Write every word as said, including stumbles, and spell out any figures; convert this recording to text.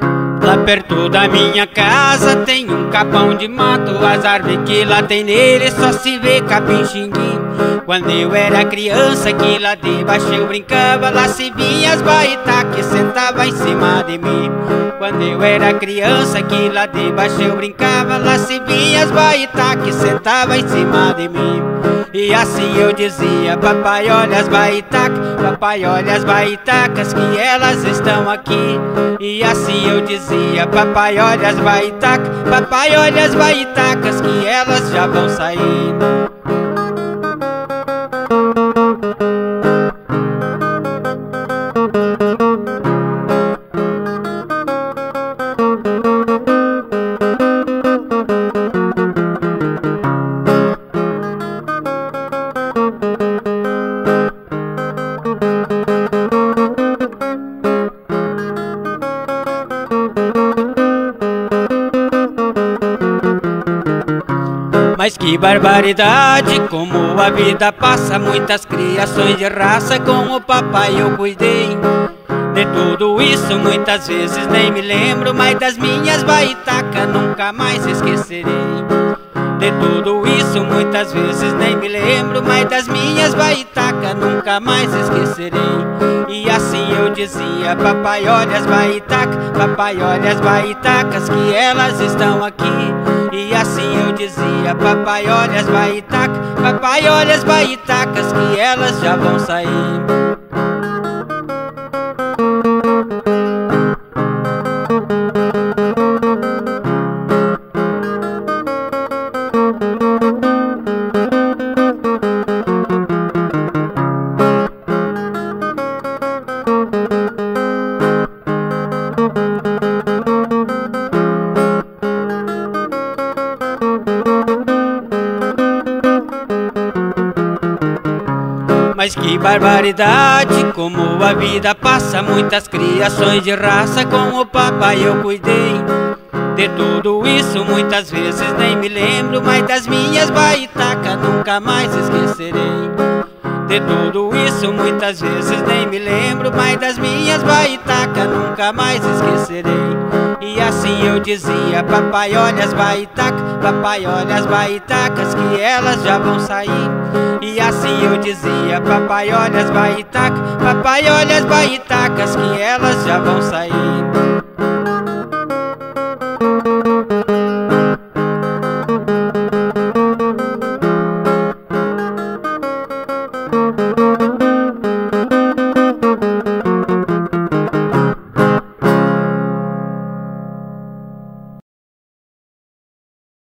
Lá perto da minha casa tem um capão de mato. As árvores que lá tem nele só se vê capim-xinguim. Quando eu era criança que lá debaixo eu brincava, lá se vinha as baitá que sentava em cima de mim. Quando eu era criança que lá debaixo eu brincava, lá se vinha as baitá que sentava em cima de mim. E assim eu dizia: papai, olha as baitacas, papai, olha as baitacas, que elas estão aqui. E assim eu dizia: papai, olha as baitacas, papai, olha as baitacas, que elas já vão sair. Mas que barbaridade, como a vida passa, muitas criações de raça com o papai eu cuidei. De tudo isso muitas vezes nem me lembro, mas das minhas baitacas nunca mais esquecerei. De tudo isso muitas vezes nem me lembro, mas das minhas baitacas nunca mais esquecerei. E assim eu dizia: papai, olha as baitacas, papai, olha as baitacas, que elas estão aqui. E assim eu dizia: papai, olha as baitacas, papai, olha as baitacas, que elas já vão sair. Mas que barbaridade, como a vida passa, muitas criações de raça com o papai eu cuidei. De tudo isso muitas vezes nem me lembro, mas das minhas baitacas nunca mais esquecerei. De tudo isso muitas vezes nem me lembro, mas das minhas baitacas nunca mais esquecerei. E assim eu dizia: papai, olha as baitacas, papai, olha as baitacas, que elas já vão sair. E assim eu dizia: papai, olha as baitacas, papai, olha as baitacas, que elas já vão sair.